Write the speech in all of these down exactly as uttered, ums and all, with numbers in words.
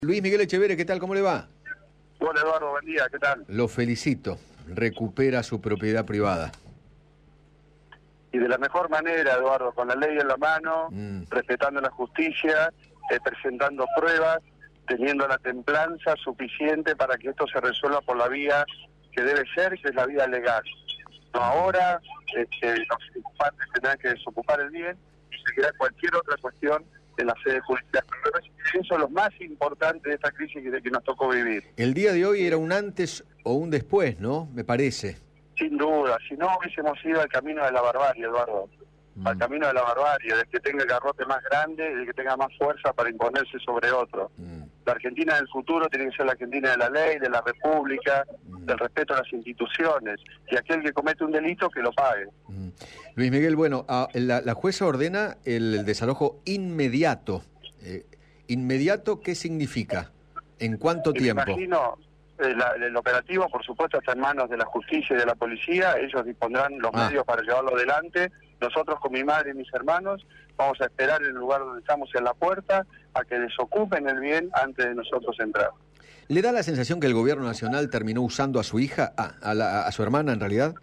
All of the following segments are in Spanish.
Luis Miguel Echeverre, ¿qué tal? ¿Cómo le va? Hola Eduardo, buen día, ¿qué tal? Lo felicito, recupera su propiedad privada. Y de la mejor manera, Eduardo, con la ley en la mano, Mm. respetando la justicia, eh, presentando pruebas, teniendo la templanza suficiente para que esto se resuelva por la vía que debe ser, que es la vía legal. No ahora, este, los ocupantes tendrán que desocupar el bien y seguirá cualquier otra cuestión en la sede judicial. Me parece que eso es lo más importante de esta crisis que, que nos tocó vivir. El día de hoy era un antes o un después, ¿no? Me parece. Sin duda, si no hubiésemos ido al camino de la barbarie, Eduardo, mm. al camino de la barbarie, del que tenga el garrote más grande y del que tenga más fuerza para imponerse sobre otro. Mm. La Argentina del futuro tiene que ser la Argentina de la ley, de la república, mm. del respeto a las instituciones, y aquel que comete un delito que lo pague. Mm. Luis Miguel, bueno, a, la, la jueza ordena el desalojo inmediato. Eh, ¿Inmediato qué significa? ¿En cuánto y tiempo? Me imagino... El, el operativo, por supuesto, está en manos de la justicia y de la policía. Ellos dispondrán los ah. medios para llevarlo adelante. Nosotros, con mi madre y mis hermanos, vamos a esperar en el lugar donde estamos, en la puerta, a que desocupen el bien antes de nosotros entrar. ¿Le da la sensación que el gobierno nacional terminó usando a su hija, a, a, la, a su hermana en realidad?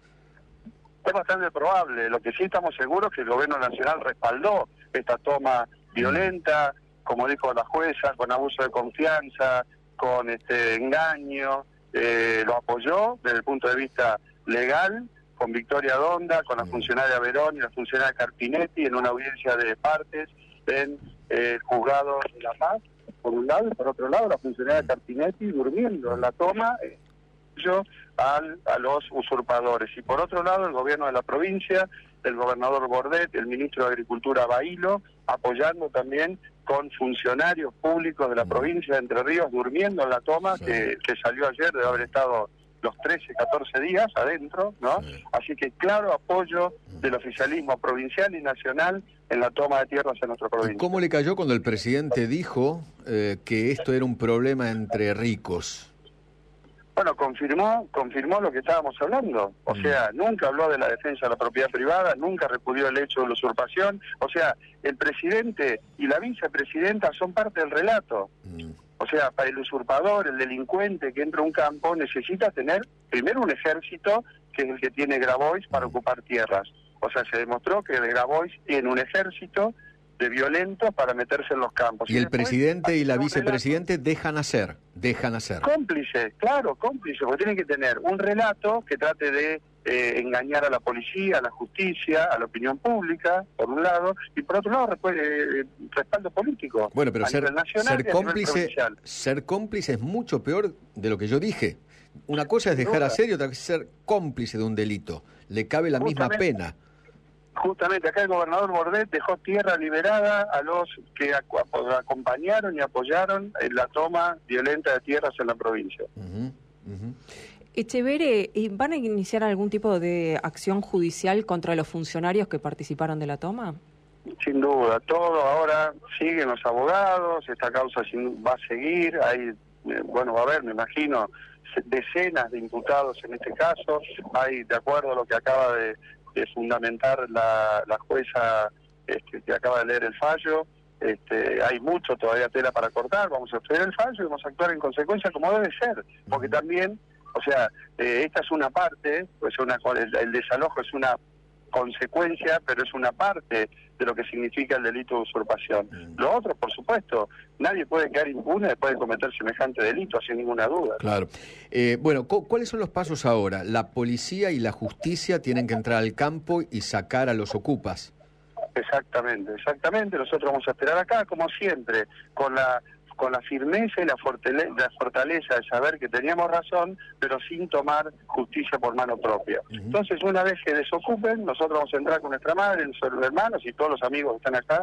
Es bastante probable. Lo que sí estamos seguros es que el gobierno nacional respaldó esta toma violenta, como dijo la jueza, con abuso de confianza, con este engaño, eh, lo apoyó desde el punto de vista legal, con Victoria Donda, con la funcionaria Verón y la funcionaria Carpinetti, en una audiencia de partes en eh, el juzgado de La Paz, por un lado, y por otro lado la funcionaria Carpinetti durmiendo en la toma eh, yo, al, a los usurpadores. Y por otro lado el gobierno de la provincia, el gobernador Bordet, el ministro de Agricultura Bailo, apoyando también con funcionarios públicos de la provincia de Entre Ríos durmiendo en la toma, sí. que, que salió ayer, debe haber estado los trece, catorce días adentro, ¿no? Sí. Así que claro apoyo del oficialismo provincial y nacional en la toma de tierras en nuestra provincia. ¿Y cómo le cayó cuando el presidente dijo eh, que esto era un problema entre ricos? Bueno, confirmó confirmó lo que estábamos hablando. O mm. sea, nunca habló de la defensa de la propiedad privada, nunca repudió el hecho de la usurpación. O sea, el presidente y la vicepresidenta son parte del relato. Mm. O sea, para el usurpador, el delincuente que entra a un campo, necesita tener primero un ejército, que es el que tiene Grabois, para mm. ocupar tierras. O sea, se demostró que Grabois tiene un ejército de violentos para meterse en los campos. Y, y el presidente y la vicepresidente dejan hacer, dejan hacer. Cómplice, claro, cómplice, porque tienen que tener un relato que trate de eh, engañar a la policía, a la justicia, a la opinión pública, por un lado, y por otro lado, eh, respaldo político. Bueno, pero ser, ser cómplice, ser cómplice es mucho peor de lo que yo dije. Una cosa es dejar hacer y otra cosa es ser cómplice de un delito. Le cabe la misma pena. Justamente acá el gobernador Bordet dejó tierra liberada a los que acompañaron y apoyaron en la toma violenta de tierras en la provincia. Uh-huh, uh-huh. Echeverre, ¿van a iniciar algún tipo de acción judicial contra los funcionarios que participaron de la toma? Sin duda, todo ahora siguen los abogados, esta causa va a seguir, hay, bueno, va a haber, me imagino, decenas de imputados en este caso, hay, de acuerdo a lo que acaba de... de fundamentar la, la jueza este, que acaba de leer el fallo, este, hay mucho todavía tela para cortar, vamos a estudiar el fallo y vamos a actuar en consecuencia como debe ser, porque también, o sea, eh, esta es una parte, pues una, el, el desalojo es una consecuencia, pero es una parte de lo que significa el delito de usurpación. Lo otro, por supuesto, nadie puede quedar impune después de cometer semejante delito, sin ninguna duda. Claro. Eh, bueno, ¿cuáles son los pasos ahora? La policía y la justicia tienen que entrar al campo y sacar a los ocupas. Exactamente, exactamente. Nosotros vamos a esperar acá, como siempre, con la con la firmeza y la fortaleza, la fortaleza de saber que teníamos razón, pero sin tomar justicia por mano propia. Uh-huh. Entonces, una vez que desocupen, nosotros vamos a entrar con nuestra madre, nuestros hermanos y todos los amigos que están acá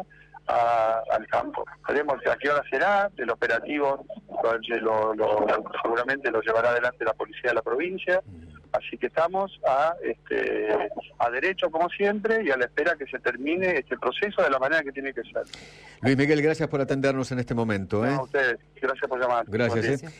a, al campo. Veremos a qué hora será, el operativo lo, lo, lo, seguramente lo llevará adelante la policía de la provincia. Uh-huh. Así que estamos a este a derecho, como siempre, y a la espera que se termine este proceso de la manera que tiene que ser. Luis Miguel, gracias por atendernos en este momento. ¿eh? No, a ustedes, gracias por llamar. Gracias. ¿eh?